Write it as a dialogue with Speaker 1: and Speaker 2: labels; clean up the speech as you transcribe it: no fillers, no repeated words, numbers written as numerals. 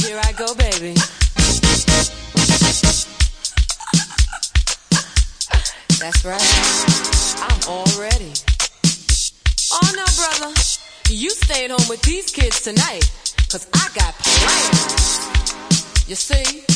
Speaker 1: Here I go, baby. That's right. I'm all ready. Oh no, brother. You staying home with these kids tonight, 'cause I got plans. You see?